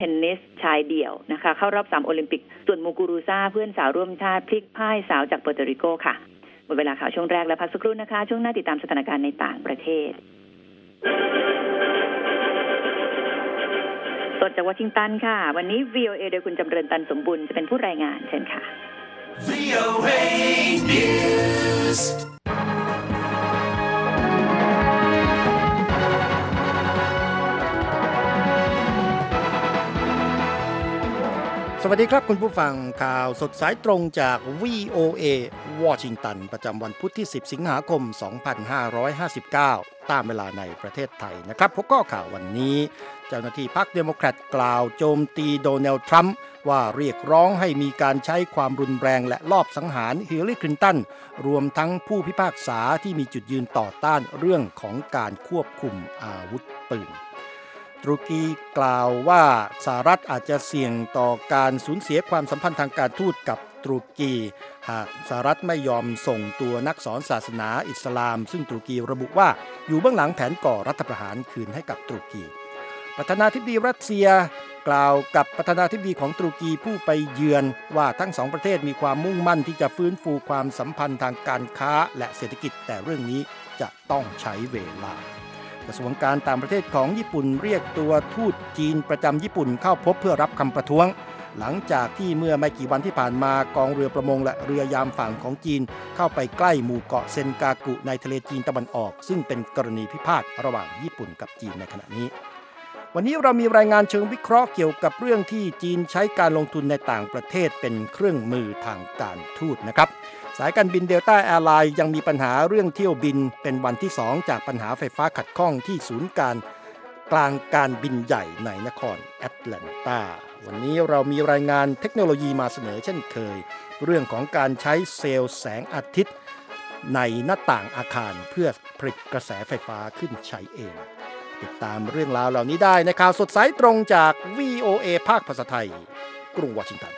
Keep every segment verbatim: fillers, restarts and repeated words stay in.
เทนนิสชายเดี่ยวนะคะเข้ารอบสามโอลิมปิกส่วนมูกูรูซาเพื่อนสาวร่วมชาติพลิกพ่ายสาวจากเปอร์โตริโกค่ะหมดเวลาข่าวช่วงแรกแล้วพักสักครู่นะคะช่วงหน้าติดตามสถานการณ์ในต่างประเทศสดจากวอชิงตันค่ะวันนี้ วี โอ เอ โดยคุณจำเริญตันสมบุญจะเป็นผู้รายงานเชิญค่ะ วี โอ เอ News สวัสดีครับคุณผู้ฟังข่าวสดสายตรงจาก วี โอ เอ วอชิงตันประจำวันพุธที่สิบสิงหาคมสองพันห้าร้อยห้าสิบเก้าตามเวลาในประเทศไทยนะครับหัวข้อข่าววันนี้เจ้าหน้าที่พรรคเดโมแครตกล่าวโจมตีโดนัลด์ทรัมป์ว่าเรียกร้องให้มีการใช้ความรุนแรงและลอบสังหารฮิลลารีคลินตันรวมทั้งผู้พิพากษาที่มีจุดยืนต่อต้านเรื่องของการควบคุมอาวุธปืนตุรกีกล่าวว่าสหรัฐอาจจะเสี่ยงต่อการสูญเสียความสัมพันธ์ทางการทูตกับตุรกีหากสหรัฐไม่ยอมส่งตัวนักสอนศาสนาอิสลามซึ่งตุรกีระบุว่าอยู่เบื้องหลังแผนก่อรัฐประหารคืนให้กับตุรกีประธานาธิบดีรัสเซียกล่าวกับประธานาธิบดีของตุรกีผู้ไปเยือนว่าทั้งสองประเทศมีความมุ่งมั่นที่จะฟื้นฟูความสัมพันธ์ทางการค้าและเศรษฐกิจแต่เรื่องนี้จะต้องใช้เวลากระทรวงการต่างประเทศของญี่ปุ่นเรียกตัวทูตจีนประจำญี่ปุ่นเข้าพบเพื่อรับคำประท้วงหลังจากที่เมื่อไม่กี่วันที่ผ่านมากองเรือประมงและเรือยามฝั่งของจีนเข้าไปใกล้หมู่เกาะเซนกากุในทะเลจีนตะวันออกซึ่งเป็นกรณีพิพาทระหว่างญี่ปุ่นกับจีนในขณะนี้วันนี้เรามีรายงานเชิงวิเคราะห์เกี่ยวกับเรื่องที่จีนใช้การลงทุนในต่างประเทศเป็นเครื่องมือทางการทูตนะครับสายการบินเดลต้าแอร์ไลน์ยังมีปัญหาเรื่องเที่ยวบินเป็นวันที่สองจากปัญหาไฟฟ้าขัดข้องที่ศูนย์การกลางการบินใหญ่ในนครแอตแลนตาวันนี้เรามีรายงานเทคโนโลยีมาเสนอเช่นเคยเรื่องของการใช้เซลล์แสงอาทิตย์ในหน้าต่างอาคารเพื่อผลิตกระแสไฟฟ้าขึ้นใช้เองติดตามเรื่องราวเหล่านี้ได้ในข่าวสดสายตรงจาก วี โอ เอ ภาคภาษาไทยกรุงวอชิงตัน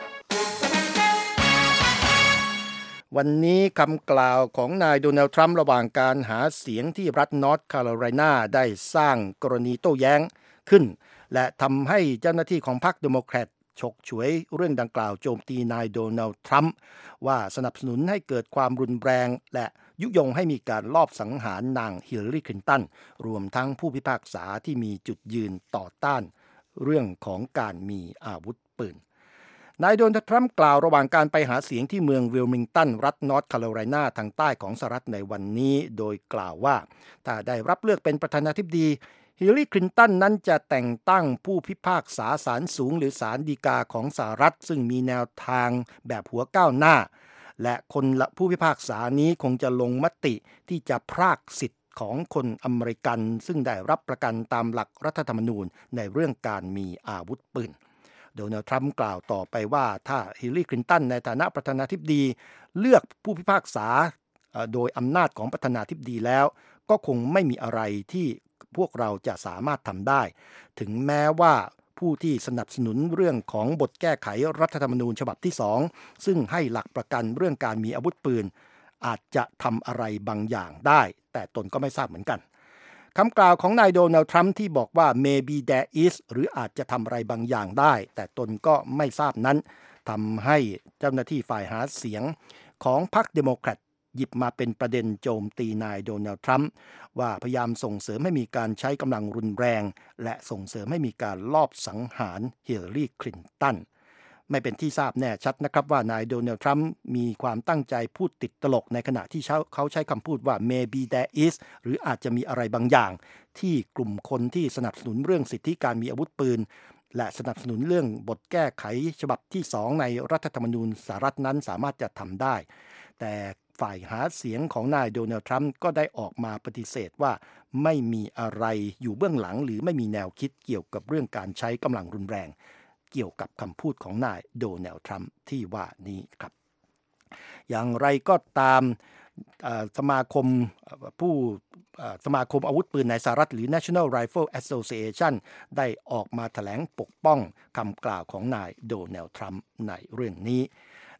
วันนี้คำกล่าวของนายโดนัลด์ทรัมป์ระหว่างการหาเสียงที่รัฐนอร์ทแคโรไลนาได้สร้างกรณีโต้แย้งขึ้นและทำให้เจ้าหน้าที่ของพรรคเดโมแครตฉกฉวยเรื่องดังกล่าวโจมตีนายโดนัลด์ทรัมป์ว่าสนับสนุนให้เกิดความรุนแรงและยุยงให้มีการลอบสังหารนางฮิลลารีคลินตันรวมทั้งผู้พิพากษาที่มีจุดยืนต่อต้านเรื่องของการมีอาวุธปืนนายโดนัลด์ทรัมป์กล่าวระหว่างการไปหาเสียงที่เมืองวิลมิงตันรัฐนอร์ทแคโรไลนาทางใต้ของสหรัฐในวันนี้โดยกล่าวว่าถ้าได้รับเลือกเป็นประธานาธิบดีฮิลลารีคลินตันนั้นจะแต่งตั้งผู้พิพากษาศาลสูงหรือศาลฎีกาของสหรัฐซึ่งมีแนวทางแบบหัวก้าวหน้าและคนละผู้พิพากษานี้คงจะลงมติที่จะพรากสิทธิ์ของคนอเมริกันซึ่งได้รับประกันตามหลักรัฐธรรมนูญในเรื่องการมีอาวุธปืนโดนัลด์ทรัมป์กล่าวต่อไปว่าถ้าฮิลลารีคลินตันในฐานะประธานาธิบดีเลือกผู้พิพากษาโดยอำนาจของประธานาธิบดีแล้วก็คงไม่มีอะไรที่พวกเราจะสามารถทำได้ถึงแม้ว่าผู้ที่สนับสนุนเรื่องของบทแก้ไขรัฐธรรมนูญฉบับที่สองซึ่งให้หลักประกันเรื่องการมีอาวุธปืนอาจจะทำอะไรบางอย่างได้แต่ตนก็ไม่ทราบเหมือนกันคำกล่าวของนายโดนัลด์ทรัมป์ที่บอกว่า maybe there is หรืออาจจะทำอะไรบางอย่างได้แต่ตนก็ไม่ทราบนั้นทำให้เจ้าหน้าที่ฝ่ายหาเสียงของพรรคเดโมแครตหยิบมาเป็นประเด็นโจมตีนายโดนัลด์ทรัมป์ว่าพยายามส่งเสริมให้มีการใช้กำลังรุนแรงและส่งเสริมให้มีการลอบสังหารฮิลลารีคลินตันไม่เป็นที่ทราบแน่ชัดนะครับว่านายโดนัลด์ทรัมป์มีความตั้งใจพูดติดตลกในขณะที่เขาใช้คำพูดว่า maybe there is หรืออาจจะมีอะไรบางอย่างที่กลุ่มคนที่สนับสนุนเรื่องสิทธิการมีอาวุธปืนและสนับสนุนเรื่องบทแก้ไขฉบับที่สองในรัฐธรรมนูญสหรัฐนั้นสามารถจะทำได้แต่ฝ่ายหาเสียงของนายโดนัลด์ทรัมป์ก็ได้ออกมาปฏิเสธว่าไม่มีอะไรอยู่เบื้องหลังหรือไม่มีแนวคิดเกี่ยวกับเรื่องการใช้กำลังรุนแรงเกี่ยวกับคำพูดของนายโดนัลด์ทรัมป์ที่ว่านี้ครับอย่างไรก็ตามสมาคมผู้สมาคมอาวุธปืนในสหรัฐหรือ National Rifle Association ได้ออกมาแถลงปกป้องคำกล่าวของนายโดนัลด์ทรัมป์ในเรื่องนี้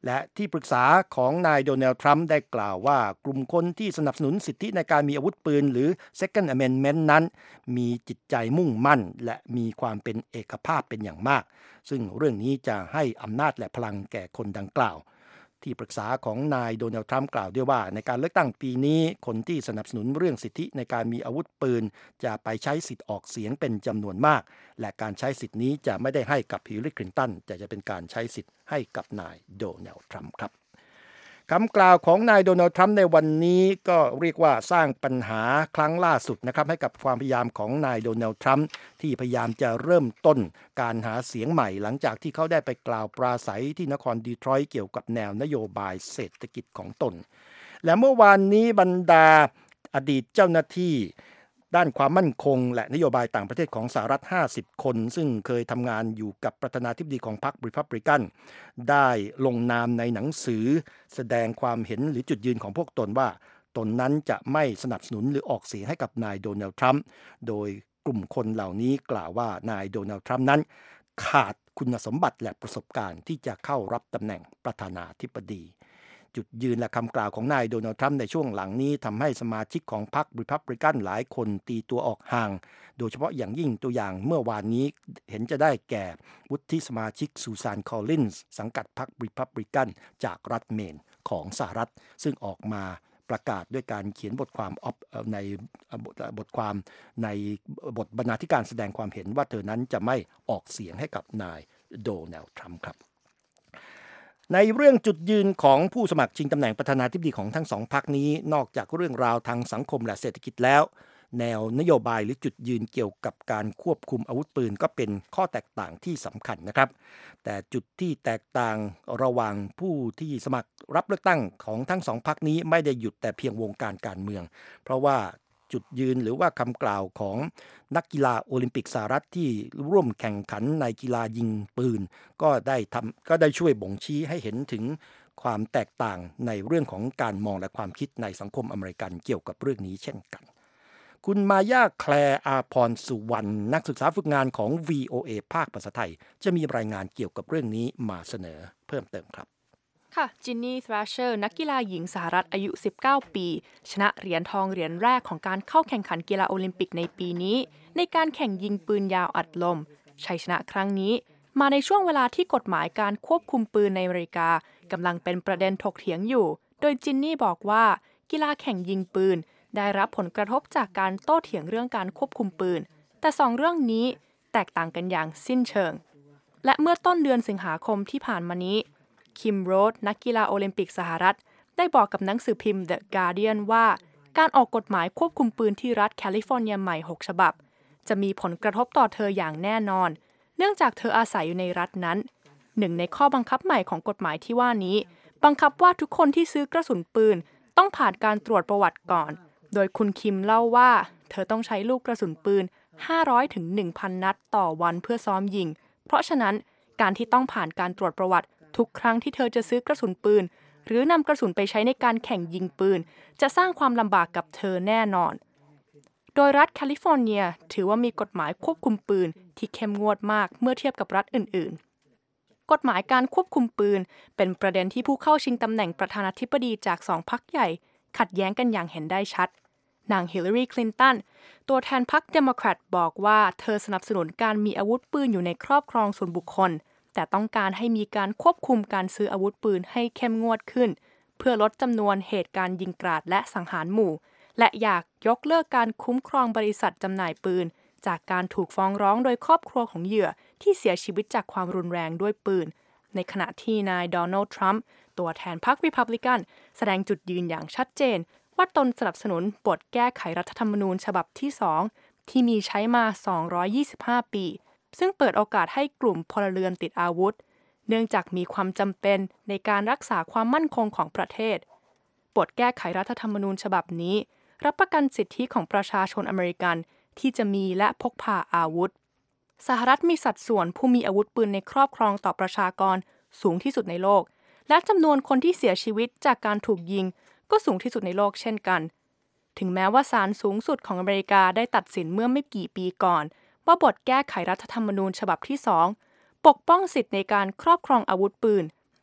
และที่ปรึกษาของนายโดนัลด์ทรัมป์ได้กล่าวว่ากลุ่มคนที่สนับสนุนสิทธิในการมีอาวุธปืนหรือ Second Amendment นั้นมีจิตใจมุ่งมั่นและมีความเป็นเอกภาพเป็นอย่างมากซึ่งเรื่องนี้จะให้อำนาจและพลังแก่คนดังกล่าวที่ปรึกษาของนายโดนัลด์ทรัมป์กล่าวด้วยว่าในการเลือกตั้งปีนี้คนที่สนับสนุนเรื่องสิทธิในการมีอาวุธปืนจะไปใช้สิทธิ์ออกเสียงเป็นจำนวนมากและการใช้สิทธินี้จะไม่ได้ให้กับฮิลลารีคลินตันแต่จะเป็นการใช้สิทธิ์ให้กับนายโดนัลด์ทรัมป์ครับคำกล่าวของนายโดนัลด์ทรัมป์ในวันนี้ก็เรียกว่าสร้างปัญหาครั้งล่าสุดนะครับให้กับความพยายามของนายโดนัลด์ทรัมป์ที่พยายามจะเริ่มต้นการหาเสียงใหม่หลังจากที่เขาได้ไปกล่าวปราศัยที่นครดีทรอยต์เกี่ยวกับแนวนโยบายเศรษฐกิจของตนและเมื่อวานนี้บรรดาอดีตเจ้าหน้าที่ด้านความมั่นคงและนโยบายต่างประเทศของสหรัฐห้าสิบคนซึ่งเคยทำงานอยู่กับประธานาธิบดีของพรรครีพับลิกันได้ลงนามในหนังสือแสดงความเห็นหรือจุดยืนของพวกตนว่าตนนั้นจะไม่สนับสนุนหรือออกเสียงให้กับนายโดนัลด์ทรัมป์โดยกลุ่มคนเหล่านี้กล่าวว่านายโดนัลด์ทรัมป์นั้นขาดคุณสมบัติและประสบการณ์ที่จะเข้ารับตำแหน่งประธานาธิบดีจุดยืนและคำกล่าวของนายโดนัลด์ทรัมป์ในช่วงหลังนี้ทำให้สมาชิกของพรรครีพับลิกันหลายคนตีตัวออกห่างโดยเฉพาะอย่างยิ่งตัวอย่างเมื่อวานนี้เห็นจะได้แก่วุฒิสมาชิกซูซานคอลลินส์สังกัดพรรครีพับลิกันจากรัฐเมนของสหรัฐซึ่งออกมาประกาศด้วยการเขียนบทความในบทความในบทบรรณาธิการแสดงความเห็นว่าเธอนั้นจะไม่ออกเสียงให้กับนายโดนัลด์ทรัมป์ครับในเรื่องจุดยืนของผู้สมัครชิงตำแหน่งประธานาธิบดีของทั้งสองพรรคนี้นอกจากเรื่องราวทางสังคมและเศรษฐกิจแล้วแนวนโยบายหรือจุดยืนเกี่ยวกับการควบคุมอาวุธปืนก็เป็นข้อแตกต่างที่สำคัญนะครับแต่จุดที่แตกต่างระหว่างผู้ที่สมัครรับเลือกตั้งของทั้งสองพรรคนี้ไม่ได้หยุดแต่เพียงวงการการเมืองเพราะว่าจุดยืนหรือว่าคำกล่าวของนักกีฬาโอลิมปิกสหรัฐที่ร่วมแข่งขันในกีฬายิงปืนก็ได้ทำก็ได้ช่วยบ่งชี้ให้เห็นถึงความแตกต่างในเรื่องของการมองและความคิดในสังคมอเมริกันเกี่ยวกับเรื่องนี้เช่นกันคุณมายาแคลร์อาพรสุวรรณนักศึกษาฝึกงานของ วี โอ เอ ภาคภาษาไทยจะมีรายงานเกี่ยวกับเรื่องนี้มาเสนอเพิ่มเติมครับค่ะจินนี่ ทรัชเชอร์นักกีฬาหญิงสหรัฐอายุสิบเก้าปีชนะเหรียญทองเหรียญแรกของการเข้าแข่งขันกีฬาโอลิมปิกในปีนี้ในการแข่งยิงปืนยาวอัดลมชัยชนะครั้งนี้มาในช่วงเวลาที่กฎหมายการควบคุมปืนในอเมริกากำลังเป็นประเด็นถกเถียงอยู่โดยจินนี่บอกว่ากีฬาแข่งยิงปืนได้รับผลกระทบจากการโต้เถียงเรื่องการควบคุมปืนแต่สองเรื่องนี้แตกต่างกันอย่างสิ้นเชิงและเมื่อต้นเดือนสิงหาคมที่ผ่านมานี้คิมโรธนักกีฬาโอลิมปิกสหรัฐได้บอกกับหนังสือพิมพ์ The Guardian ว่าการออกกฎหมายควบคุมปืนที่รัฐแคลิฟอร์เนียใหม่หกฉบับจะมีผลกระทบต่อเธออย่างแน่นอนเนื่องจากเธออาศัยอยู่ในรัฐนั้นหนึ่งในข้อบังคับใหม่ของกฎหมายที่ว่านี้บังคับว่าทุกคนที่ซื้อกระสุนปืนต้องผ่านการตรวจประวัติก่อนโดยคุณคิมเล่าว่าเธอต้องใช้ลูกกระสุนปืนห้าร้อยถึง หนึ่งพัน นัดต่อวันเพื่อซ้อมยิงเพราะฉะนั้นการที่ต้องผ่านการตรวจประวัติทุกครั้งที่เธอจะซื้อกระสุนปืนหรือนำกระสุนไปใช้ในการแข่งยิงปืนจะสร้างความลำบากกับเธอแน่นอนโดยรัฐแคลิฟอร์เนียถือว่ามีกฎหมายควบคุมปืนที่เข้มงวดมากเมื่อเทียบกับรัฐอื่นๆกฎหมายการควบคุมปืนเป็นประเด็นที่ผู้เข้าชิงตำแหน่งประธานาธิบดีจากสองพรรคใหญ่ขัดแย้งกันอย่างเห็นได้ชัดนางฮิลลารีคลินตันตัวแทนพรรคเดโมแครตบอกว่าเธอสนับสนุนการมีอาวุธปืนอยู่ในครอบครองส่วนบุคคลแต่ต้องการให้มีการควบคุมการซื้ออาวุธปืนให้เข้มงวดขึ้นเพื่อลดจำนวนเหตุการณ์ยิงกราดและสังหารหมู่และอยากยกเลิกการคุ้มครองบริษัทจำหน่ายปืนจากการถูกฟ้องร้องโดยครอบครัวของเหยื่อที่เสียชีวิตจากความรุนแรงด้วยปืนในขณะที่นายโดนัลด์ทรัมป์ตัวแทนพรรครีพับลิกันแสดงจุดยืนอย่างชัดเจนว่าตนสนับสนุนบทแก้ไขรัฐธรรมนูญฉบับที่สองที่มีใช้มาสองร้อยยี่สิบห้าปีซึ่งเปิดโอกาสให้กลุ่มพลเรือนติดอาวุธเนื่องจากมีความจำเป็นในการรักษาความมั่นคงของประเทศบทแก้ไขรัฐธรรมนูญฉบับนี้รับประกันสิทธิของประชาชนอเมริกันที่จะมีและพกพาอาวุธสหรัฐมีสัดส่วนผู้มีอาวุธปืนในครอบครองต่อประชากรสูงที่สุดในโลกและจำนวนคนที่เสียชีวิตจากการถูกยิงก็สูงที่สุดในโลกเช่นกันถึงแม้ว่าศาลสูงสุดของอเมริกาได้ตัดสินเมื่อไม่กี่ปีก่อนว่าบทแก้ไขรัฐธรรมนูญฉบับที่สองปกป้องสิทธิในการครอบครองอาวุธปืน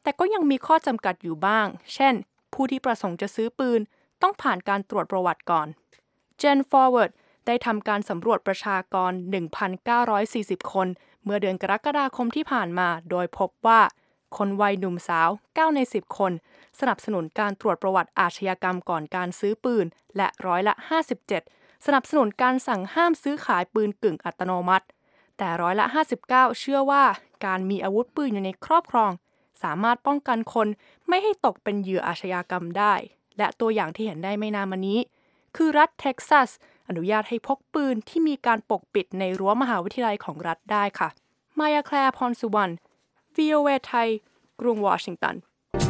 แต่ก็ยังมีข้อจำกัดอยู่บ้างเช่นผู้ที่ประสงค์จะซื้อปืนต้องผ่านการตรวจประวัติก่อน Gen Forward ได้ทำการสำรวจประชากร หนึ่งพันเก้าร้อยสี่สิบ คนเมื่อเดือนกรกฎาคมที่ผ่านมาโดยพบว่าคนวัยหนุ่มสาวเก้าในสิบคนสนับสนุนการตรวจประวัติอาชญากรรมก่อนการซื้อปืนและร้อยละห้าสิบเจ็ดสนับสนุนการสั่งห้ามซื้อขายปืนกึ่งอัตโนมัติแต่ร้อยละห้าสิบเก้าเชื่อว่าการมีอาวุธปืนอยู่ในครอบครองสามารถป้องกันคนไม่ให้ตกเป็นเหยื่ออาชญากรรมได้และตัวอย่างที่เห็นได้ไม่นานมานี้คือรัฐเท็กซัสอนุญาตให้พกปืนที่มีการปกปิดในรั้วมหาวิทยาลัยของรัฐได้ค่ะมายาแคลร์พรสุวรรณ วี โอ เอ ไทยกรุงวอชิงตัน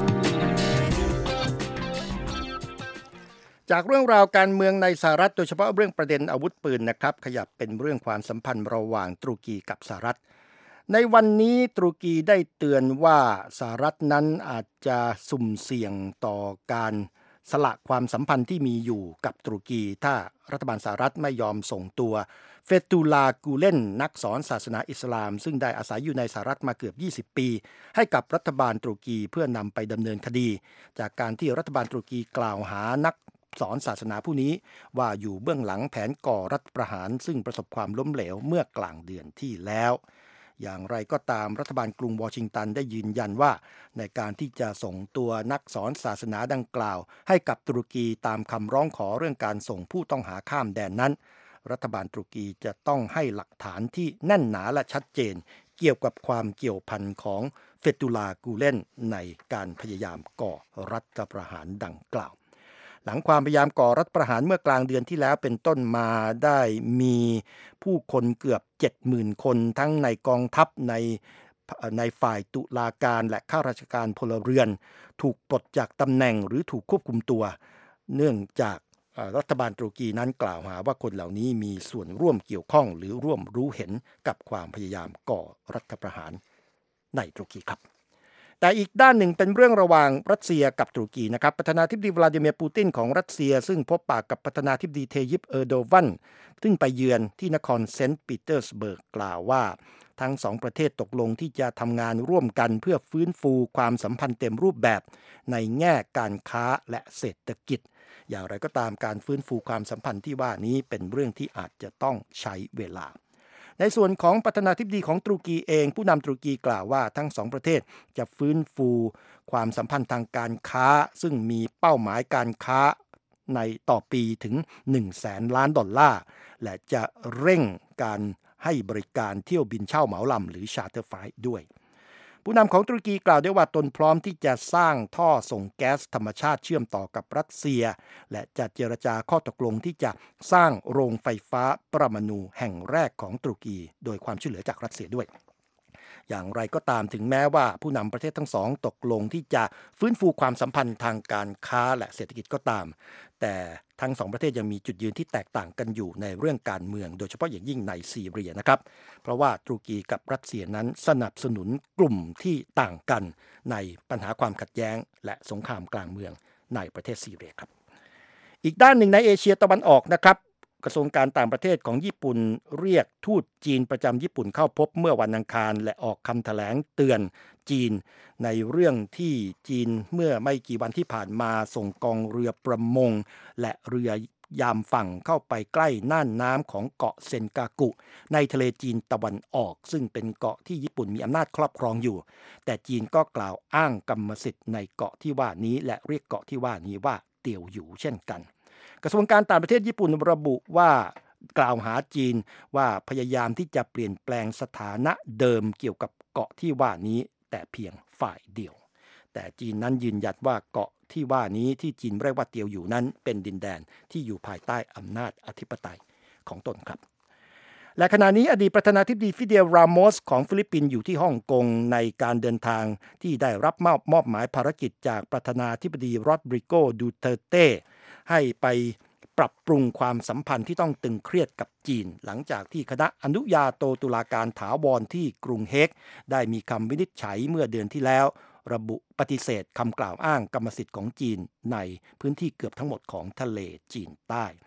จากเรื่องราวการเมืองในสหรัฐโดยเฉพาะเรื่องประเด็นอาวุธปืนนะครับขยับเป็นเรื่องความสัมพันธ์ระหว่างตุรกีกับสหรัฐในวันนี้ตุรกีได้เตือนว่าสหรัฐนั้นอาจจะสุ่มเสี่ยงต่อการสละความสัมพันธ์ที่มีอยู่กับตุรกีถ้ารัฐบาลสหรัฐไม่ยอมส่งตัวเฟตุลากูเลนนักสอนศาสนาอิสลามซึ่งได้อาศัยอยู่ในสหรัฐมาเกือบยี่สิบปีให้กับรัฐบาลตุรกีเพื่อนำไปดำเนินคดีจากการที่รัฐบาลตุรกีกล่าวหานักสอนศาสนาผู้นี้ว่าอยู่เบื้องหลังแผนก่อรัฐประหารซึ่งประสบความล้มเหลวเมื่อกลางเดือนที่แล้วอย่างไรก็ตามรัฐบาลกรุงวอชิงตันได้ยืนยันว่าในการที่จะส่งตัวนักสอนศาสนาดังกล่าวให้กับตุรกีตามคำร้องขอเรื่องการส่งผู้ต้องหาข้ามแดนนั้นรัฐบาลตุรกีจะต้องให้หลักฐานที่แน่นหนาและชัดเจนเกี่ยวกับความเกี่ยวพันของเฟตุลากูเลนในการพยายามก่อรัฐประหารดังกล่าวหลังความพยายามก่อรัฐประหารเมื่อกลางเดือนที่แล้วเป็นต้นมาได้มีผู้คนเกือบ เจ็ดหมื่น คนทั้งในกองทัพในในฝ่ายตุลาการและข้าราชการพลเรือนถูกปลดจากตำแหน่งหรือถูกควบคุมตัวเนื่องจากรัฐบาลตุรกีนั้นกล่าวหาว่าคนเหล่านี้มีส่วนร่วมเกี่ยวข้องหรือร่วมรู้เห็นกับความพยายามก่อรัฐประหารในตุรกีครับแต่อีกด้านหนึ่งเป็นเรื่องระหว่างรัสเซียกับตุรกีนะครับประธานาธิบดีวลาดิเมียร์ปูตินของรัสเซียซึ่งพบปะกับประธานาธิบดีเทยิปเออร์โดวันซึ่งไปเยือนที่นครเซนต์ปีเตอร์สเบิร์กกล่าวว่าทั้งสองประเทศตกลงที่จะทำงานร่วมกันเพื่อฟื้นฟูความสัมพันธ์เต็มรูปแบบในแง่การค้าและเศรษฐกิจอย่างไรก็ตามการฟื้นฟูความสัมพันธ์ที่ว่านี้เป็นเรื่องที่อาจจะต้องใช้เวลาในส่วนของประธานาธิบดีของตุรกีเองผู้นำตุรกีกล่าวว่าทั้งสองประเทศจะฟื้นฟูความสัมพันธ์ทางการค้าซึ่งมีเป้าหมายการค้าในต่อปีถึงหนึ่งแสนล้านดอลลาร์และจะเร่งการให้บริการเที่ยวบินเช่าเหมาลำหรือชาร์เตอร์ไฟล์ด้วยผู้นำของตุรกีกล่าวด้วยว่าตนพร้อมที่จะสร้างท่อส่งแก๊สธรรมชาติเชื่อมต่อกับรัสเซียและจะเจรจาข้อตกลงที่จะสร้างโรงไฟฟ้าปรมาณูแห่งแรกของตุรกีโดยความช่วยเหลือจากรัสเซียด้วยอย่างไรก็ตามถึงแม้ว่าผู้นำประเทศทั้งสองตกลงที่จะฟื้นฟูความสัมพันธ์ทางการค้าและเศรษฐกิจก็ตามแต่ทั้งสองประเทศยังมีจุดยืนที่แตกต่างกันอยู่ในเรื่องการเมืองโดยเฉพาะอย่างยิ่งในซีเรียนะครับเพราะว่าตุรกีกับรัสเซียนั้นสนับสนุนกลุ่มที่ต่างกันในปัญหาความขัดแย้งและสงครามกลางเมืองในประเทศซีเรียครับอีกด้านหนึ่งในเอเชียตะวันออกนะครับกระทรวงการต่างประเทศของญี่ปุ่นเรียกทูตจีนประจำญี่ปุ่นเข้าพบเมื่อวันอังคารและออกคำแถลงเตือนจีนในเรื่องที่จีนเมื่อไม่กี่วันที่ผ่านมาส่งกองเรือประมงและเรือยามฝั่งเข้าไปใกล้น่านน้ำของเกาะเซนกากุในทะเลจีนตะวันออกซึ่งเป็นเกาะที่ญี่ปุ่นมีอำนาจครอบครองอยู่แต่จีนก็กล่าวอ้างกรรมสิทธิ์ในเกาะที่ว่านี้และเรียกเกาะที่ว่านี้ว่าเตี่ยวหยูเช่นกันกระทรวงการต่างประเทศญี่ปุ่นระบุว่ากล่าวหาจีนว่าพยายามที่จะเปลี่ยนแปลงสถานะเดิมเกี่ยวกับเกาะที่ว่านี้แต่เพียงฝ่ายเดียวแต่จีนนั้นยืนยันว่าเกาะที่ว่านี้ที่จีนเรียกว่าเตียวอยู่นั้นเป็นดินแดนที่อยู่ภายใต้อำนาจอธิปไตยของตนครับและขณะนี้อดีตประธานาธิบดีฟิเดล รามอสของฟิลิปปินส์อยู่ที่ฮ่องกงในการเดินทางที่ได้รับมอบมอบหมายภารกิจจากประธานาธิบดีโรดริโก ดูเตอร์เต้ให้ไปปรับปรุงความสัมพันธ์ที่ต้องตึงเครียดกับจีนหลังจากที่คณะอนุญาโตตุลาการถาวรที่กรุงเฮกได้มีคำวินิจฉัยเมื่อเดือนที่แล้วระบุปฏิเสธคำกล่าวอ้างกรรมสิทธิ์ของจีนในพื้นที่เกือบทั้งหมดของทะเลจีนใต้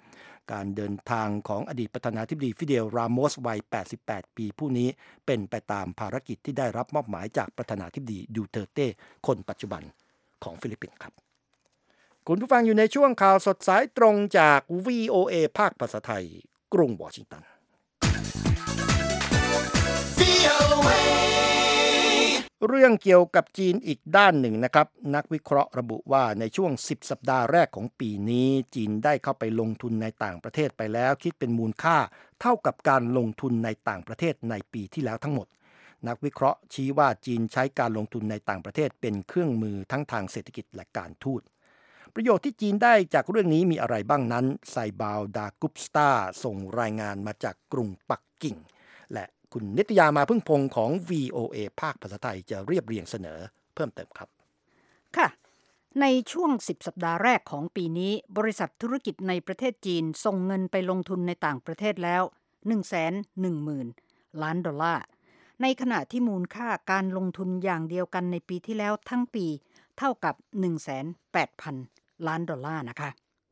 การเดินทางของอดีตประธานาธิบดีฟิเดล รามอสวัย แปดสิบแปด ปีผู้นี้เป็นไปตามภารกิจที่ได้รับมอบหมายจากประธานาธิบดีดูเตอร์เต้คนปัจจุบันของฟิลิปปินส์ครับคุณผู้ฟังอยู่ในช่วงข่าวสดสายตรงจาก วี โอ เอ ภาคภาษาไทยกรุงวอชิงตันเรื่องเกี่ยวกับจีนอีกด้านหนึ่งนะครับนักวิเคราะห์ระบุว่าในช่วงสิบสัปดาห์แรกของปีนี้จีนได้เข้าไปลงทุนในต่างประเทศไปแล้วคิดเป็นมูลค่าเท่ากับการลงทุนในต่างประเทศในปีที่แล้วทั้งหมดนักวิเคราะห์ชี้ว่าจีนใช้การลงทุนในต่างประเทศเป็นเครื่องมือทั้งทางเศรษฐกิจและการทูตประโยชน์ที่จีนได้จากเรื่องนี้มีอะไรบ้างนั้นไซบาวดากุปสตาส่งรายงานมาจากกรุงปักกิ่งและคุณนิตยามาพึ่งพงศ์ของ วี โอ เอ ภาคภาษาไทยจะเรียบเรียงเสนอเพิ่มเติมครับค่ะในช่วงสิบสัปดาห์แรกของปีนี้บริษัทธุรกิจในประเทศจีนส่งเงินไปลงทุนในต่างประเทศแล้ว หนึ่งแสนหนึ่งหมื่น ล้านดอลลาร์ในขณะที่มูลค่าการลงทุนอย่างเดียวกันในปีที่แล้วทั้งปีเท่ากับ หนึ่งแสนแปดพัน ล้านดอลลาร์นะคะ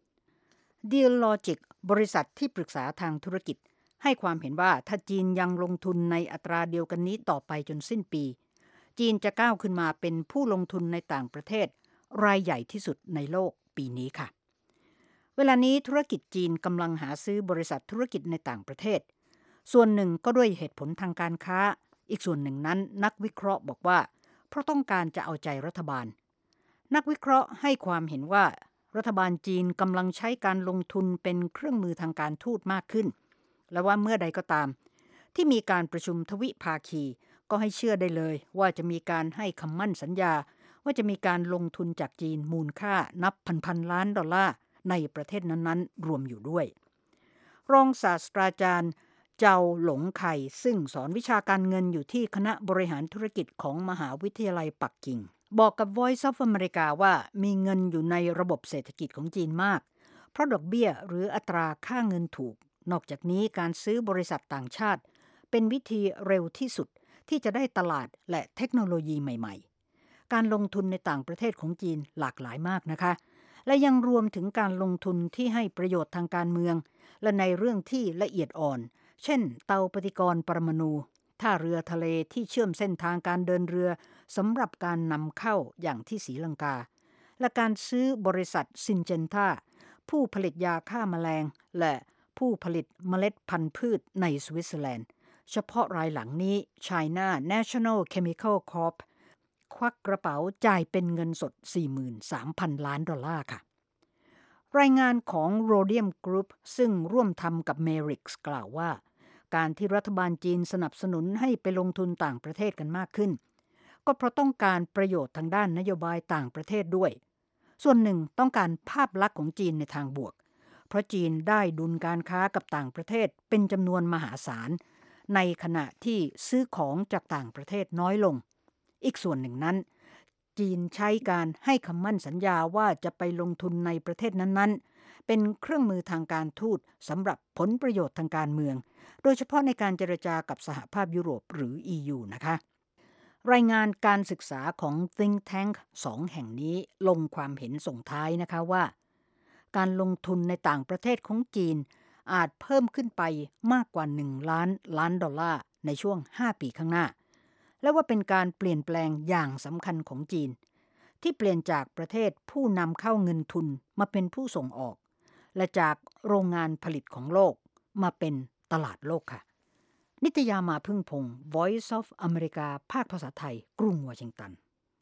Dealogic บริษัทที่ปรึกษาทางธุรกิจให้ความเห็นว่าถ้าจีนยังลงทุนในอัตราเดียวกันนี้ต่อไปจนสิ้นปีจีนจะก้าวขึ้นมาเป็นผู้ลงทุนในต่างประเทศรายใหญ่ที่สุดในโลกปีนี้ค่ะเวลานี้ธุรกิจจีนกำลังหาซื้อบริษัทธุรกิจในต่างประเทศส่วนหนึ่งก็ด้วยเหตุผลทางการค้าอีกส่วนหนึ่งนั้นนักวิเคราะห์บอกว่าเพราะต้องการจะเอาใจรัฐบาลนักวิเคราะห์ให้ความเห็นว่ารัฐบาลจีนกำลังใช้การลงทุนเป็นเครื่องมือทางการทูตมากขึ้นและว่าเมื่อใดก็ตามที่มีการประชุมทวิภาคีก็ให้เชื่อได้เลยว่าจะมีการให้คำมั่นสัญญาว่าจะมีการลงทุนจากจีนมูลค่านับพันๆล้านดอลลาร์ในประเทศนั้นๆรวมอยู่ด้วยรองศาสตราจารย์เจ้าหลงไข่ซึ่งสอนวิชาการเงินอยู่ที่คณะบริหารธุรกิจของมหาวิทยาลัยปักกิ่งบอกกับ Voice of America ว่ามีเงินอยู่ในระบบเศรษฐกิจของจีนมากเพราะดอกเบี้ยหรืออัตราค่าเงินถูกนอกจากนี้การซื้อบริษัทต่างชาติเป็นวิธีเร็วที่สุดที่จะได้ตลาดและเทคโนโลยีใหม่ๆการลงทุนในต่างประเทศของจีนหลากหลายมากนะคะและยังรวมถึงการลงทุนที่ให้ประโยชน์ทางการเมืองและในเรื่องที่ละเอียดอ่อนเช่นเตาปฏิกรณ์ปรมาณูท่าเรือทะเลที่เชื่อมเส้นทางการเดินเรือสำหรับการนำเข้าอย่างที่ศรีลังกาและการซื้อบริษัทซินเจนท่าผู้ผลิตยาฆ่าแมลงและผู้ผลิตเมล็ดพันธุ์พืชในสวิตเซอร์แลนด์เฉพาะรายหลังนี้ China National Chemical Corp ควักกระเป๋าจ่ายเป็นเงินสด สี่หมื่นสามพัน ล้านดอลลาร์ค่ะรายงานของ Rhodium Group ซึ่งร่วมทำกับ Merix กล่าวว่าการที่รัฐบาลจีนสนับสนุนให้ไปลงทุนต่างประเทศกันมากขึ้นก็เพราะต้องการประโยชน์ทางด้านนโยบายต่างประเทศด้วยส่วนหนึ่งต้องการภาพลักษณ์ของจีนในทางบวกเพราะจีนได้ดุลการค้ากับต่างประเทศเป็นจำนวนมหาศาลในขณะที่ซื้อของจากต่างประเทศน้อยลงอีกส่วนหนึ่งนั้นจีนใช้การให้คำมั่นสัญญาว่าจะไปลงทุนในประเทศนั้นๆเป็นเครื่องมือทางการทูตสำหรับผลประโยชน์ทางการเมืองโดยเฉพาะในการเจรจากับสหภาพยุโรปหรือ อี ยู นะคะรายงานการศึกษาของ Think Tank สองแห่งนี้ลงความเห็นส่งท้ายนะคะว่าการลงทุนในต่างประเทศของจีนอาจเพิ่มขึ้นไปมากกว่าหนึ่งล้านล้านดอลลาร์ในช่วงห้าปีข้างหน้าและว่าเป็นการเปลี่ยนแปลงอย่างสำคัญของจีนที่เปลี่ยนจากประเทศผู้นำเข้าเงินทุนมาเป็นผู้ส่งออกและจากโรงงานผลิตของโลกมาเป็นตลาดโลกค่ะนิตยามาพึ่งพงศ์ Voice of America ภาคภาษาไทยกรุงวอชิงตัน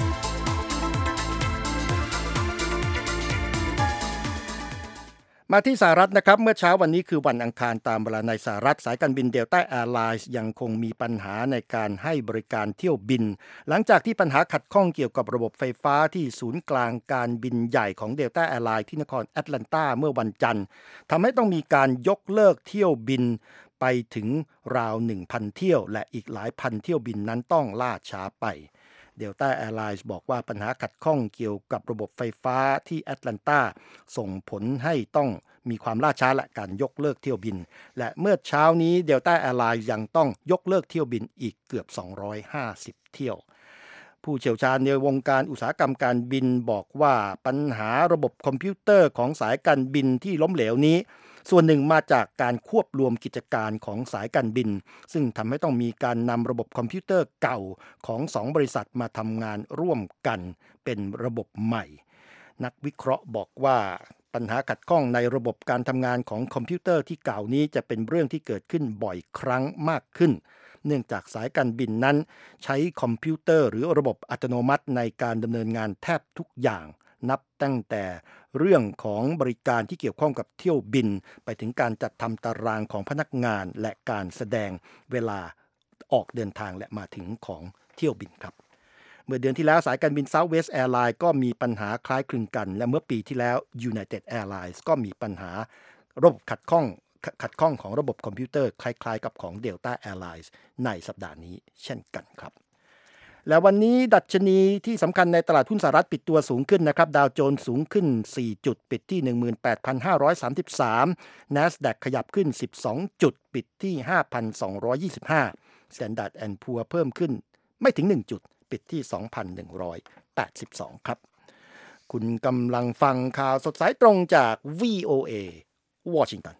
มาที่สหรัฐนะครับเมื่อเช้าวันนี้คือวันอังคารตามเวลาในสหรัฐสายการบินเดลต้าแอร์ไลน์ยังคงมีปัญหาในการให้บริการเที่ยวบินหลังจากที่ปัญหาขัดข้องเกี่ยวกับระบบไฟฟ้าที่ศูนย์กลางการบินใหญ่ของเดลต้าแอร์ไลน์ที่นครแอตแลนตาเมื่อวันจันทร์ทำให้ต้องมีการยกเลิกเที่ยวบินไปถึงราว หนึ่งพัน เที่ยวและอีกหลายพันเที่ยวบินนั้นต้องล่าช้าไปเดลต้าแอร์ไลน์บอกว่าปัญหาขัดข้องเกี่ยวกับระบบไฟฟ้าที่แอตแลนตาส่งผลให้ต้องมีความล่าช้าและการยกเลิกเที่ยวบินและเมื่อเช้านี้เดลต้าแอร์ไลน์ยังต้องยกเลิกเที่ยวบินอีกเกือบสองร้อยห้าสิบเที่ยวผู้เชี่ยวชาญในวงการอุตสาหกรรมการบินบอกว่าปัญหาระบบคอมพิวเตอร์ของสายการบินที่ล้มเหลวนี้ส่วนหนึ่งมาจากการควบรวมกิจการของสายการบินซึ่งทำให้ต้องมีการนำระบบคอมพิวเตอร์เก่าของสองบริษัทมาทำงานร่วมกันเป็นระบบใหม่นักวิเคราะห์บอกว่าปัญหาขัดข้องในระบบการทำงานของคอมพิวเตอร์ที่กล่าวนี้จะเป็นเรื่องที่เกิดขึ้นบ่อยครั้งมากขึ้นเนื่องจากสายการบินนั้นใช้คอมพิวเตอร์หรือระบบอัตโนมัติในการดำเนินงานแทบทุกอย่างนับตั้งแต่เรื่องของบริการที่เกี่ยวข้องกับเที่ยวบินไปถึงการจัดทำตารางของพนักงานและการแสดงเวลาออกเดินทางและมาถึงของเที่ยวบินครับเมื่อเดือนที่แล้วสายการบิน Southwest Airlines ก็มีปัญหาคล้ายคลึงกันและเมื่อปีที่แล้ว United Airlines ก็มีปัญหาระบบขัดข้องขัดข้องของระบบคอมพิวเตอร์คล้ายๆกับของ Delta Airlines ในสัปดาห์นี้เช่นกันครับและวันนี้ดัชนีที่สำคัญในตลาดหุ้นสหรัฐปิดตัวสูงขึ้นนะครับดาวโจนส์สูงขึ้นสี่จุดปิดที่ หนึ่งหมื่นแปดพันห้าร้อยสามสิบสาม NASDAQ ขยับขึ้นสิบสองจุดปิดที่ ห้าพันสองร้อยยี่สิบห้า Standard แอนด์ Poor's เพิ่มขึ้นไม่ถึงหนึ่งจุดปิดที่ สองพันหนึ่งร้อยแปดสิบสอง ครับคุณกำลังฟังข่าวสดสายตรงจาก วี โอ เอ Washington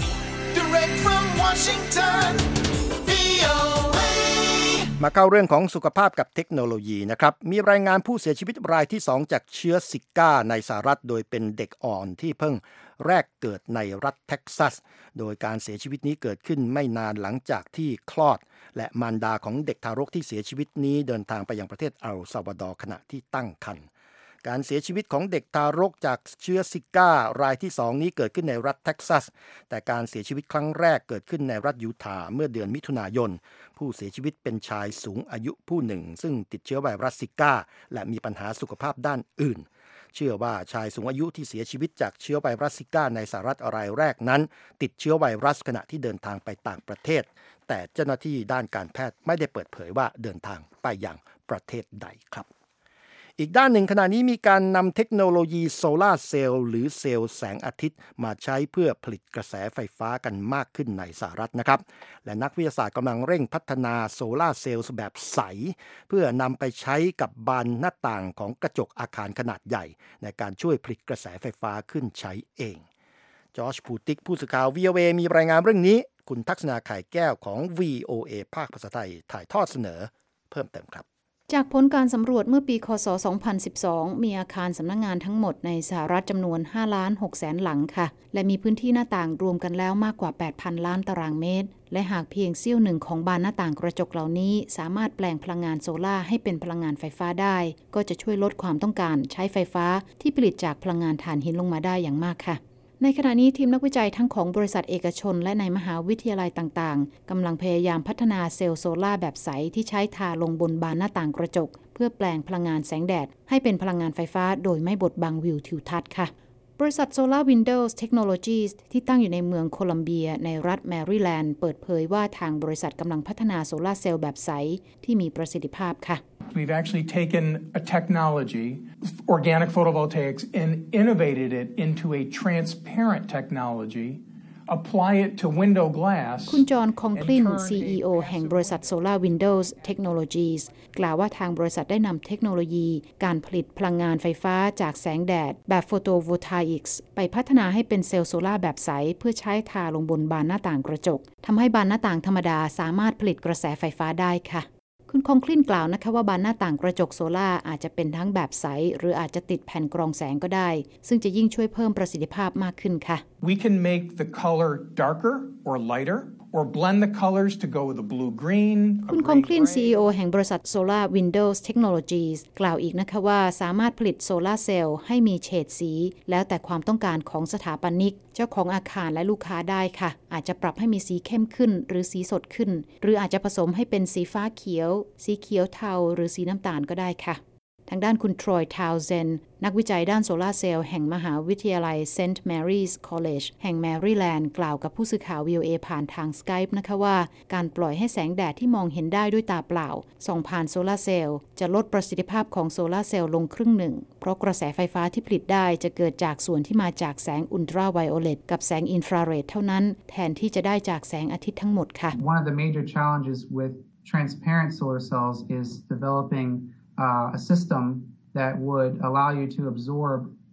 Direct from Washington วี โอ เอมาเข้าเรื่องของสุขภาพกับเทคโนโลยีนะครับมีรายงานผู้เสียชีวิตรายที่สองจากเชื้อซิก้าในสหรัฐโดยเป็นเด็กอ่อนที่เพิ่งแรกเกิดในรัฐเท็กซัสโดยการเสียชีวิตนี้เกิดขึ้นไม่นานหลังจากที่คลอดและมารดาของเด็กทารกที่เสียชีวิตนี้เดินทางไปยังประเทศเอลซัลวาดอร์ขณะที่ตั้งครรภ์การเสียชีวิตของเด็กทารกจากเชื้อซิก้ารายที่สองนี้เกิดขึ้นในรัฐเท็กซัสแต่การเสียชีวิตครั้งแรกเกิดขึ้นในรัฐยูทาห์เมื่อเดือนมิถุนายนผู้เสียชีวิตเป็นชายสูงอายุผู้หนึ่งซึ่งติดเชื้อไวรัสซิก้าและมีปัญหาสุขภาพด้านอื่นเชื่อว่าชายสูงอายุที่เสียชีวิตจากเชื้อไวรัสซิก้าในสหรัฐรายแรกนั้นติดเชื้อไวรัสขณะที่เดินทางไปต่างประเทศแต่เจ้าหน้าที่ด้านการแพทย์ไม่ได้เปิดเผยว่าเดินทางไปยังประเทศใดครับอีกด้านหนึ่งขณะนี้มีการนำเทคโนโลยีโซลาร์เซลล์หรือเซลล์แสงอาทิตย์มาใช้เพื่อผลิตกระแสไฟฟ้ากันมากขึ้นในสหรัฐนะครับและนักวิทยาศาสตร์กำลังเร่งพัฒนาโซลาร์เซลล์แบบใสเพื่อนำไปใช้กับบานหน้าต่างของกระจกอาคารขนาดใหญ่ในการช่วยผลิตกระแสไฟฟ้าขึ้นใช้เองจอร์จพูติกผู้สื่อข่าว วี โอ เอ มีรายงานเรื่องนี้คุณทักษณาไข่แก้วของ วี โอ เอ ภาคภาษาไทยถ่ายทอดเสนอเพิ่มเติมครับจากผลการสำรวจเมื่อปีคศสองพันสิบสองมีอาคารสำนักงานทั้งหมดในสหรัฐจำนวน ห้าล้านหกแสนหลังค่ะและมีพื้นที่หน้าต่างรวมกันแล้วมากกว่า แปดพันล้านตารางเมตรและหากเพียงเสี้ยวหนึ่งของบานหน้าต่างกระจกเหล่านี้สามารถแปลงพลังงานโซล่าให้เป็นพลังงานไฟฟ้าได้ก็จะช่วยลดความต้องการใช้ไฟฟ้าที่ผลิตจากพลังงานถ่านหินลงมาได้อย่างมากค่ะในขณะนี้ทีมนักวิจัยทั้งของบริษัทเอกชนและในมหาวิทยาลัยต่างๆกำลังพยายามพัฒนาเซลล์โซล่าแบบใสที่ใช้ทาลงบนบานหน้าต่างกระจกเพื่อแปลงพลังงานแสงแดดให้เป็นพลังงานไฟฟ้าโดยไม่บดบังวิวทิวทัศน์ค่ะบริษัท Solar Windows Technologies ที่ตั้งอยู่ในเมืองโคลัมเบียในรัฐแมริแลนด์เปิดเผยว่าทางบริษัทกำลังพัฒนาโซลาร์เซลล์แบบใสที่มีประสิทธิภาพค่ะ We've actually taken a technology, organic photovoltaics, and innovated it into a transparent technology.Apply it to window glass คุณจอห์นคองคลิน ซี อี โอ แห่งบริษัท Solar Windows Technologies กล่าวว่าทางบริษัทได้นำเทคโนโลยีการผลิตพลังงานไฟฟ้าจากแสงแดดแบบ Photovoltaics ไปพัฒนาให้เป็นเซลล์โซล่าแบบใสเพื่อใช้ทาลงบนบานหน้าต่างกระจกทำให้บานหน้าต่างธรรมดาสามารถผลิตกระแสไฟฟ้าได้ค่ะคุณคองคลินกล่าวนะคะว่าบานหน้าต่างกระจกโซล่าอาจจะเป็นทั้งแบบใสหรืออาจจะติดแผ่นกรองแสงก็ได้ซึ่งจะยิ่งช่วยเพิ่มประสิทธิภาพมากขึ้นค่ะ We can make the color darker or lighter or blend the colors to go with a blue green คุณคองคลิน ซี อี โอ แห่งบริษัท Solar Windows Technologies กล่าวอีกนะคะว่าสามารถผลิตโซลาร์เซลล์ให้มีเฉดสีแล้วแต่ความต้องการของสถาปนิกเจ้าของอาคารและลูกค้าได้ค่ะอาจจะปรับให้มีสีเข้มขึ้นหรือสีสดขึ้นหรืออาจจะผสมให้เป็นสีฟ้าเขียวสีเขียวเทาหรือสีน้ำตาลก็ได้ค่ะทางด้านคุณทรอยทาวเซนนักวิจัยด้านโซลาร์เซลล์แห่งมหาวิทยาลัย Saint Mary's College แห่งแมริแลนด์กล่าวกับผู้สื่อข่าว วี โอ เอ ผ่านทาง Skype นะคะว่าการปล่อยให้แสงแดดที่มองเห็นได้ด้วยตาเปล่าส่องผ่านโซลาร์เซลล์จะลดประสิทธิภาพของโซลาร์เซลล์ลงครึ่งหนึ่งเพราะกระแสไฟฟ้าที่ผลิตได้จะเกิดจากส่วนที่มาจากแสงอุลตราไวโอเลตกับแสงอินฟราเรดเท่านั้นแทนที่จะได้จากแสงอาทิตย์ทั้งหมดค่ะ One of the major challenges with transparent solar cells is developing uh, a system that would allow you to absorb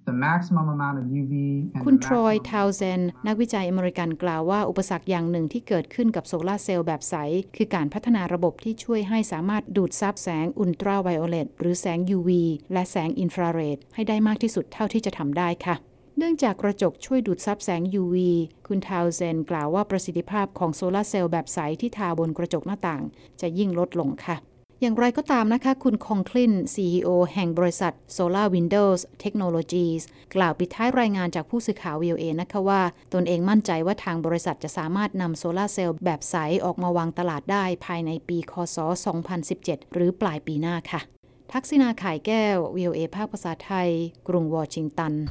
the maximum amount of ยู วี and คุณ the ทรอย maximum ทาวเซนนักวิจัยอเมริกันกล่าวว่าอุปสรรคอย่างหนึ่งที่เกิดขึ้นกับโซลาร์เซลล์แบบใสคือการพัฒนาระบบที่ช่วยให้สามารถดูดซับแสงอุลตราไวโอเลตหรือแสง ยู วี และแสงอินฟราเรดให้ได้มากที่สุดเท่าที่จะทำได้ค่ะเนื่องจากกระจกช่วยดูดซับแสง ยู วี คุณทาวเซนกล่าวว่าประสิทธิภาพของโซลาร์เซลล์แบบใสที่ทาบนกระจกหน้าต่างจะยิ่งลดลงค่ะอย่างไรก็ตามนะคะคุณคองคลิน ซี อี โอ แห่งบริษัท Solar Windows Technologies กล่าวปิดท้ายรายงานจากผู้สื่อข่าว วี โอ เอ นะคะว่าตนเองมั่นใจว่าทางบริษัทจะสามารถนำโซลาร์เซลล์แบบใสออกมาวางตลาดได้ภายในปีค.ศ. สองพันสิบเจ็ดหรือปลายปีหน้าค่ะทักษิณาข่ายแก้ว วี โอ เอ ภาคภาษาไทยกรุงวอชิงตัน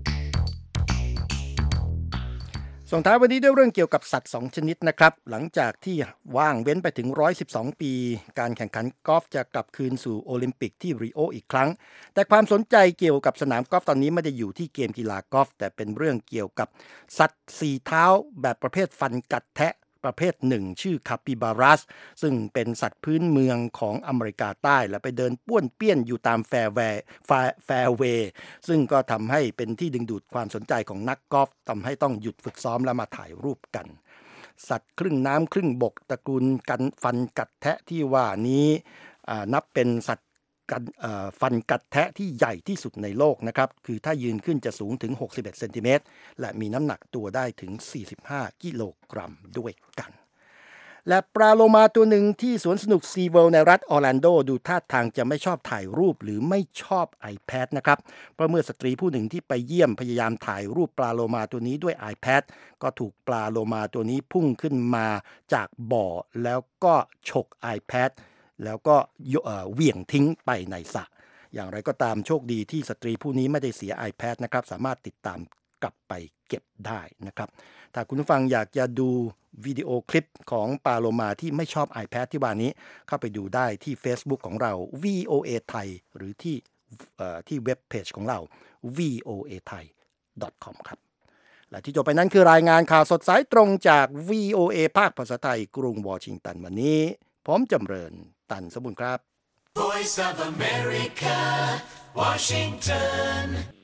ส่งท้ายวันนี้ด้วยเรื่องเกี่ยวกับสัตว์สองชนิดนะครับหลังจากที่ว่างเว้นไปถึงหนึ่งร้อยสิบสองปีการแข่งขันกอล์ฟจะกลับคืนสู่โอลิมปิกที่ริโออีกครั้งแต่ความสนใจเกี่ยวกับสนามกอล์ฟตอนนี้ไม่ได้อยู่ที่เกมกีฬากอล์ฟแต่เป็นเรื่องเกี่ยวกับสัตว์สี่เท้าแบบประเภทฟันกัดแทะประเภทหนึ่งชื่อคาปิบารัสซึ่งเป็นสัตว์พื้นเมืองของอเมริกาใต้และไปเดินป้วนเปี้ยนอยู่ตามแฟร์เวย์แฟร์เวย์ซึ่งก็ทำให้เป็นที่ดึงดูดความสนใจของนักกอล์ฟทำให้ต้องหยุดฝึกซ้อมและมาถ่ายรูปกันสัตว์ครึ่งน้ำครึ่งบกตระกูลกันฟันกัดแทะที่ว่านี้นับเป็นสัตว์กันฟันกัดแทะที่ใหญ่ที่สุดในโลกนะครับคือถ้ายืนขึ้นจะสูงถึงหกสิบเอ็ดเซนติเมตรและมีน้ำหนักตัวได้ถึงสี่สิบห้ากิโลกรัมด้วยกันและปลาโลมาตัวหนึ่งที่สวนสนุกซีเวิลด์ในรัฐออร์แลนโดดูท่าทางจะไม่ชอบถ่ายรูปหรือไม่ชอบ iPad นะครับเพราะเมื่อสตรีผู้หนึ่งที่ไปเยี่ยมพยายามถ่ายรูปปลาโลมาตัวนี้ด้วย iPad ก็ถูกปลาโลมาตัวนี้พุ่งขึ้นมาจากบ่อแล้วก็ฉก iPadแล้วก็เหวี่ยงทิ้งไปในสระอย่างไรก็ตามโชคดีที่สตรีผู้นี้ไม่ได้เสีย iPad นะครับสามารถติดตามกลับไปเก็บได้นะครับถ้าคุณผู้ฟังอยากจะดูวิดีโอคลิปของปลาโลมาที่ไม่ชอบ iPad ที่ว่านี้เข้าไปดูได้ที่ Facebook ของเรา วี โอ เอ ไทยหรือที่ที่เว็บเพจของเรา วี โอ เอ ไทย ดอท คอม ครับและที่จบไปนั้นคือรายงานข่าวสดสายตรงจาก วี โอ เอ ภาคภาษาไทยกรุงวอชิงตันวันนี้ผมจำเริญตันสมบูรณ์ครับ Voice of America Washington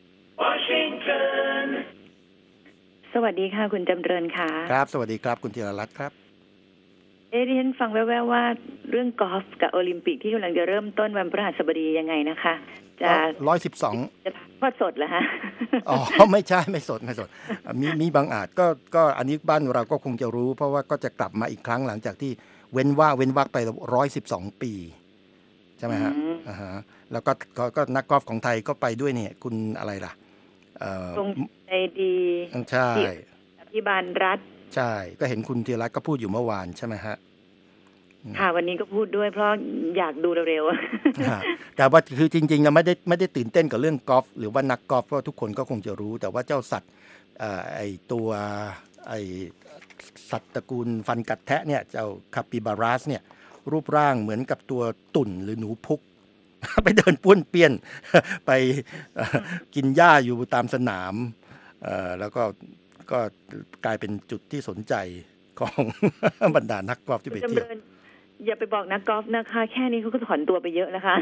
Washington สวัสดีค่ะคุณจำเริญค่ะครับสวัสดีครับคุณธีรรัตน์ครับเอ๊ะดิฉันฟังแว่วๆว่าเรื่องกอล์ฟกับโอลิมปิกที่กำลังจะเริ่มต้นวันพฤหัสบดียังไงนะคะจะหนึ่งร้อยสิบสองจะทอดสดเหรอฮะอ๋อไม่ใช่ไม่สดไม่สดมีมีบางอาจก็ก็อันนี้บ้านเราก็คงจะรู้เพราะว่าก็จะกลับมาอีกครั้งหลังจากที่เว้นว่าเว้นวักไปหนึ่งร้อยสิบสองปีใช่ไหมฮะอ่าฮะแล้วก็ก็นักกอล์ฟของไทยก็ไปด้วยเนี่ยคุณอะไรล่ะเอ่อตรงใจดีใช่อภิบาลรัฐใช่ก็เห็นคุณธีรรัตน์ก็พูดอยู่เมื่อวานใช่ไหมฮะค่ะวันนี้ก็พูดด้วยเพราะอยากดูเร็วๆแต่ว่าคือจริงๆนะไม่ได้ไม่ได้ตื่นเต้นกับเรื่องกอล์ฟหรือว่านักกอล์ฟเพราะทุกคนก็คงจะรู้แต่ว่าเจ้าสัตว์ไอตัวไอสัตว์ตระกูลฟันกัดแทะเนี่ยเจ้าคาปิบารัสเนี่ยรูปร่างเหมือนกับตัวตุ่นหรือหนูพุกไปเดินป้วนเปี้ยนไปกินหญ้าอยู่ตามสนามแล้วก็ก็กลายเป็นจุดที่สนใจของบรรดานักกอล์ฟที่ไปเที่ยวอย่าไปบอกนักกอล์ฟนะคะแค่นี้เขาก็ถอนตัวไปเยอะนะคะ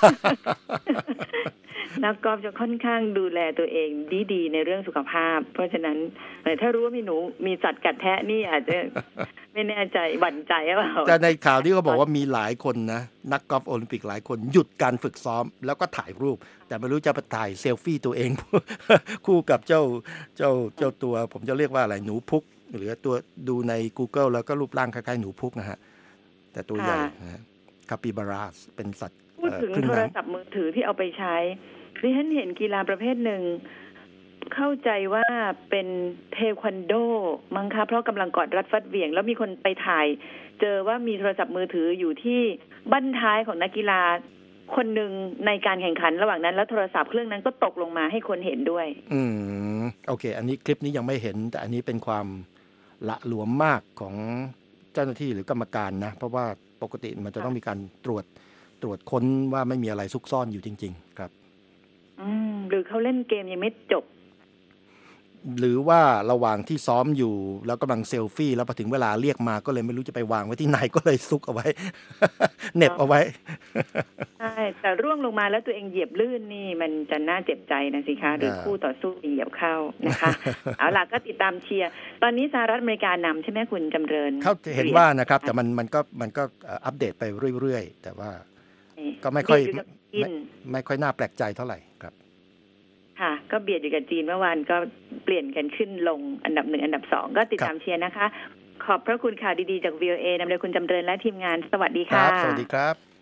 นักกอล์ฟจะค่อนข้างดูแลตัวเองดีๆในเรื่องสุขภาพเพราะฉะนั้นถ้ารู้ว่ามีหนูมีสัตว์กัดแทะนี่อาจจะไม่แน่ใจหวั่นใจหรือเปล่าแต่ในข่าวที่เขาบอกว่ามีหลายคนนะนักกอล์ฟโอลิมปิกหลายคนหยุดการฝึกซ้อมแล้วก็ถ่ายรูปแต่ไม่รู้จะไปถ่ายเซลฟี่ตัวเองคู่กับเจ้าเจ้าเจ้าตัวผมจะเรียกว่าอะไรหนูพุกหรือตัวดูใน Google แล้วก็รูปร่างคล้ายๆหนูพุกนะฮะแต่ตัวใหญ่นะคาปิบารัสเป็นสัตว์พูดถึงโทรศัพท์มือถือที่เอาไปใช้ดิฉันเห็นกีฬาประเภทหนึ่งเข้าใจว่าเป็นเทควันโดมั้งคะเพราะกำลังกอดรัดฟัดเหวี่ยงแล้วมีคนไปถ่ายเจอว่ามีโทรศัพท์มือถืออยู่ที่บั้นท้ายของนักกีฬาคนหนึ่งในการแข่งขันระหว่างนั้นแล้วโทรศัพท์เครื่องนั้นก็ตกลงมาให้คนเห็นด้วยอืมโอเคอันนี้คลิปนี้ยังไม่เห็นแต่อันนี้เป็นความละหลวมมากของเจ้าหน้าที่หรือกรรมการนะเพราะว่าปกติมันจะต้องมีการตรวจตรวจค้นว่าไม่มีอะไรซุกซ่อนอยู่จริงๆครับอืมหรือเขาเล่นเกมยังไม่จบหรือว่าระหว่างที่ซ้อมอยู่แล้วกำลังเซลฟี่แล้วพอถึงเวลาเรียกมาก็เลยไม่รู้จะไปวางไว้ที่ไหนก็เลยซุกเอาไว้ เน็บเอาไว้ใช่แต่ร่วงลงมาแล้วตัวเองเหยียบลื่นนี่มันจะน่าเจ็บใจนะสิคะหรือคู่ต่อสู้เหยียบเข้านะคะ เอาล่ะก็ติดตามเชียร์ตอนนี้สหรัฐอเมริกานำใช่ไหมคุณจำเริญเขาเห็นว่านะครับแต่มันมันก็มันก็อัปเดตไปเรื่อยๆแต่ว่าก็ไม่ค่อยไม่ไม่ค่อยน่าแปลกใจเท่าไหร่ครับค่ะก็เบียดอยู่กับจีนเมื่อวานก็เปลี่ยนกันขึ้นลงอันดับหนึ่งอันดับสองก็ติดตามเชียร์นะคะขอบพระคุณข่าวดีๆจาก วี โอ เอ นำโดยคุณจำเริญและทีมงานสวัสดีค่ะสวัสดีครับ